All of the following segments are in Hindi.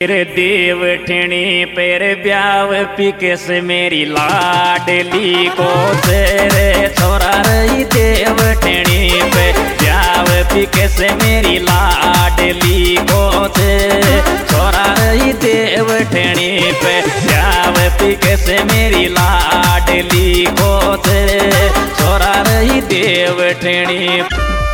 तेरे देवठणी पेर ब्याव पिकेस मेरी लाडली को तेरे छोरा रही देवठणी पे ब्याव पिकेस मेरी लाडली को तेरे छोरा रही देवठणी पे ब्याव पिकेस मेरी लाडली को तेरे छोरा रही देवठणी।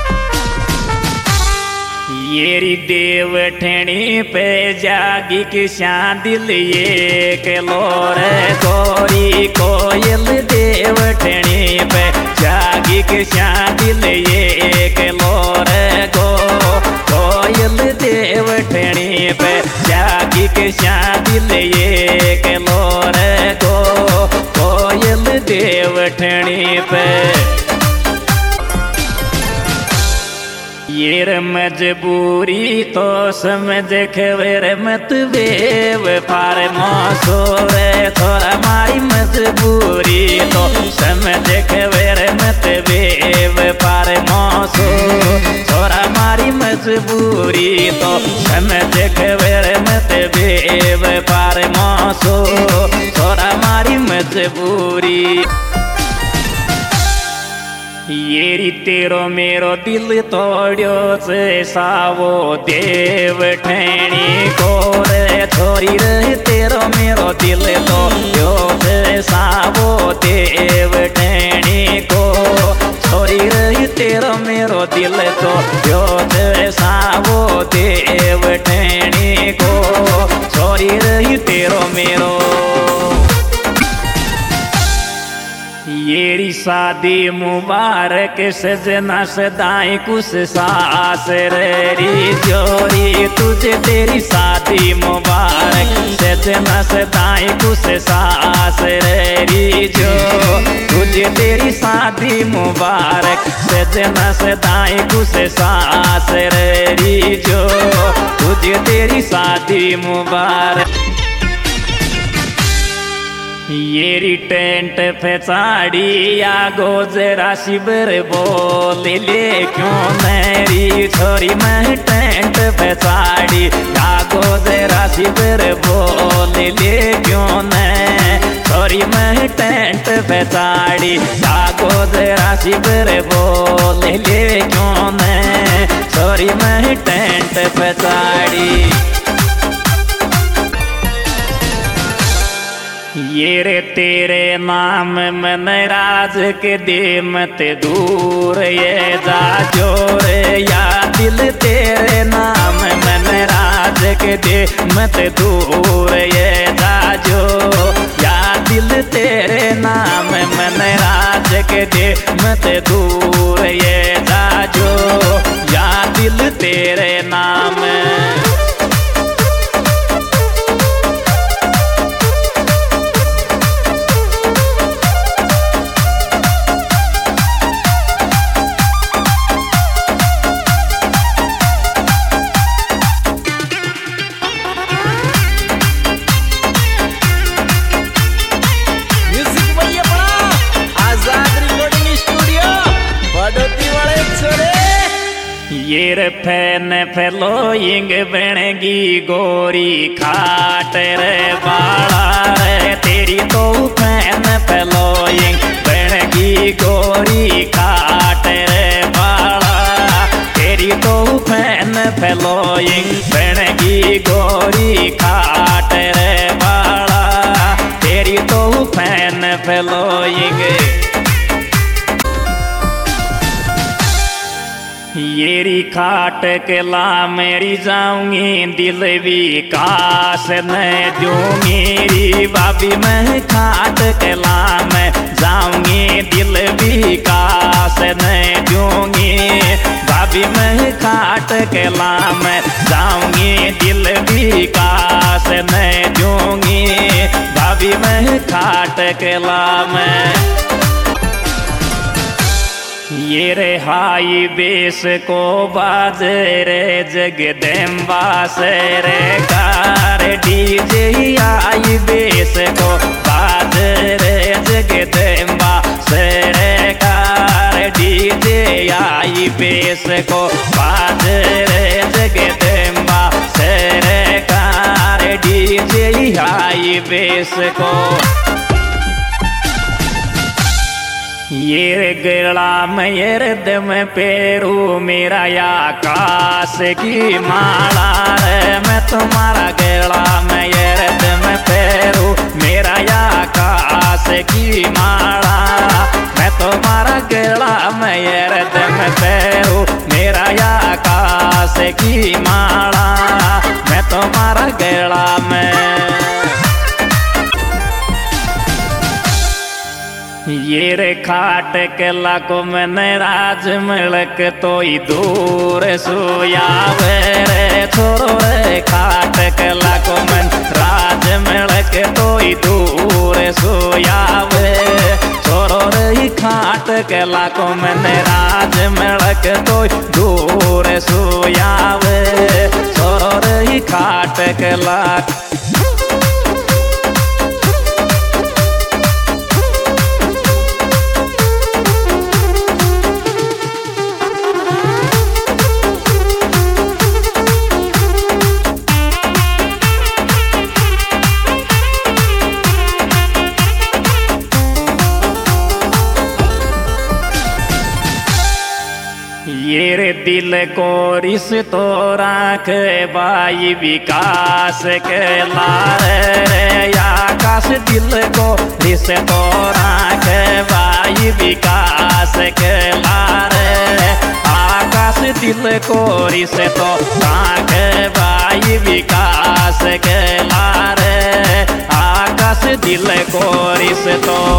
येरी देवठणी पे जागी किसान दिल ये के लोरे गोरी कोयल देवठणी पे जागी किसान दिल ये के लोरे कोयल देवठणी पे जागी किसान दिल ये के लोरे कोयल देवठणी पे। ये मजबूरी तो समझ खबर मत वेव पार मौसोरे थोड़ा मारी मजबूरी तो समझ खबर मत वेव पार मौसो थोड़ा मारी मजबूरी तो समझ खबर मत वेव पार मौसो थोड़ा मारी मजबूरी। येरी तेरो मेरो दिल तोड़ो से सावो देवठणी को रे छोरी रे तेरो मेरो दिल तोड़ो से सावो देवठणी को छोरी रे तेरो मेरो दिल तोड़ो से सावो देवठणी को छोरी रे तेरो मेरो। येरी शादी मुबारक सजना सदाई कुछ सास री जोरी तुझे तेरी शादी मुबारक सजना सदाई कुछ सास री जो तुझे तेरी शादी मुबारक सजना सदाई कुछ सास री जो तुझे तेरी शादी मुबारक। येरी टेंट पे साड़ी आगो जरा शिबर बोल ले क्यों मेरी छोरी मैं टेंट पे साड़ी आगो जरा शिबर बोल ले क्यों मैं छोरी मैं टेंट पे साड़ी आगो जरा शिबर बोल ले क्यों मैं छोरी मैं टेंट पे साड़ी। ये रे तेरे नाम मन राज के दे मत दूर ये जा जोरे या दिल तेरे नाम मन राज के दे मत दूर ये जा जो या दिल तेरे नाम मन राज के दे मत दूर ये जा जो या दिल तेरे नाम। ये फैन फैलोइंग बनेगी गोरी खाट रे बाड़ा रे तेरी तो फैन फैलोइंग बनेगी गोरी खाट रे बाड़ा तेरी तो फैन फैलोइंग बनेगी गोरी खाट रे बाड़ा तेरी तो फैन फैलोइंग। येरी खाट के ला मेरी जाऊंगी दिल भी काश मैं दूंगी भाभी मैं खाट के ला मैं जाऊंगी दिल भी काश मैं दूंगी भाभी मैं खाट के ला मैं जाऊंगी दिल भी काश मैं दूंगी भाभी मैं खाट के ला मैं। ये रे हाई बेस को बाज रे जगदम्बा से रे कार डीजे आई बेस को बाज रे जगदम्बा से रे कार डीजे आई बेस को बाज रे जगदम्बा से रे कार भाई बेस को। ये गला में ये हृदय में पेरू मेरा या आकाश की माला रे। मैं तुम्हारा गला में ये हृदय में पेरू मेरा या आकाश की माला। मैं तुम्हारा गला में ये हृदय में पेरू मेरा या आकाश की माला। मैं तुम्हारा गला में। ये रे खाट के लाको मैंने राज मिलक तो ही दूर सोयावे रे। छोरो रे खाट के लाको मैंने राज मिलक तो ही दूर सोयावे। छोरो रे खाट के लाको मैंने राज मिलक तो ही दूर सोयावे। छोरो रे खाट के लाक। ये रे दिल को रिस तो राख भाई विकास के लारे रे। आकाश दिल को रिस तो राख भाई विकास के लारे। आकाश दिल को रिस तो राख भाई विकास के लारे। आकाश दिल को रिस तो